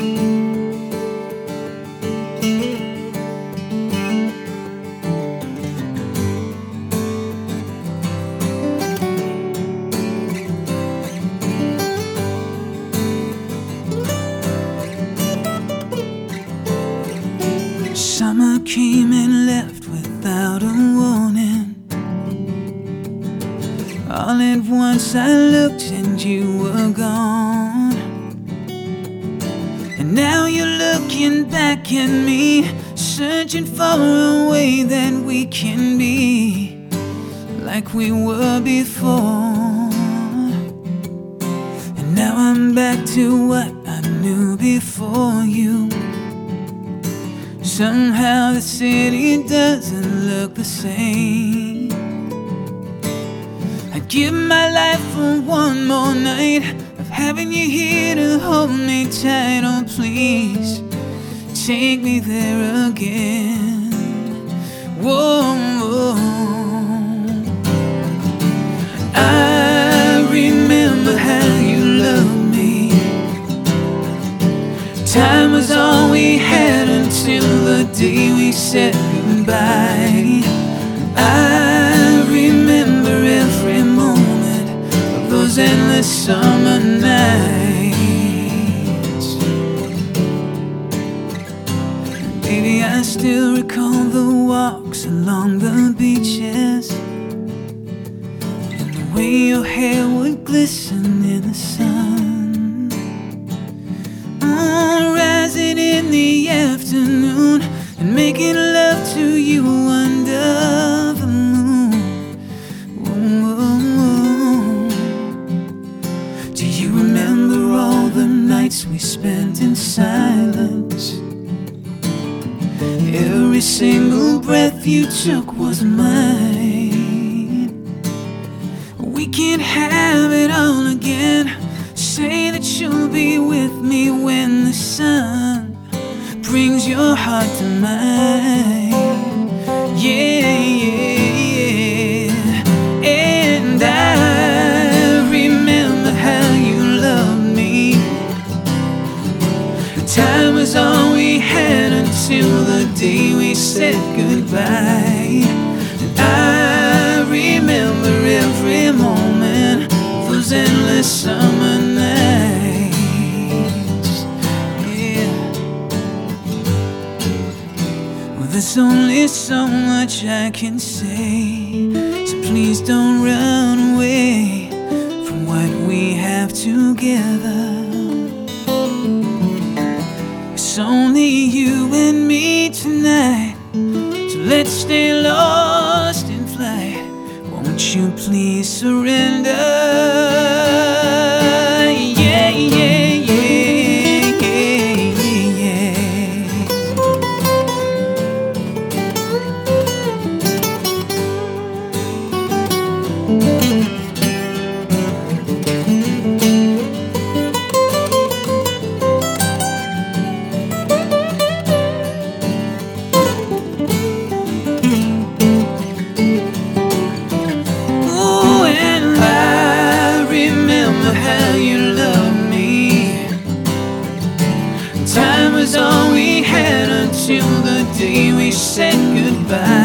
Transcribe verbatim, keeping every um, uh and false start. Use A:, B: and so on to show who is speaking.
A: Summer came and left without a warning. All at once I looked and you were gone. And now you're looking back at me, searching for a way that we can be like we were before. And now I'm back to what I knew before you. Somehow the city doesn't look the same. I'd give my life for one more night of having you here to hold me tight. Oh please, take me there again. Whoa, whoa. I remember how you loved me. Time was all we had until the day we said goodbye. I remember every moment of those endless summer nights. Baby, I still recall the walks along the beaches, and the way your hair would glisten in the sun. Rising in the afternoon and making love to you under the moon. Whoa, whoa, whoa. Do you remember all the nights we spent in silence? Every single breath you took was mine. We can't have it all again. Say that you'll be with me when the sun brings your heart to mine. Yeah, yeah, yeah. And I remember how you loved me. Time was all we had until the day we said goodbye. And I remember every moment of those endless summer nights. There's only so much I can say, so please don't run away from what we have together. It's only you and me tonight, so let's stay lost in flight. Won't you please surrender? Yeah, yeah, yeah, yeah, yeah. Ooh, and I remember how you loved me. Time was all we had until the day we said goodbye.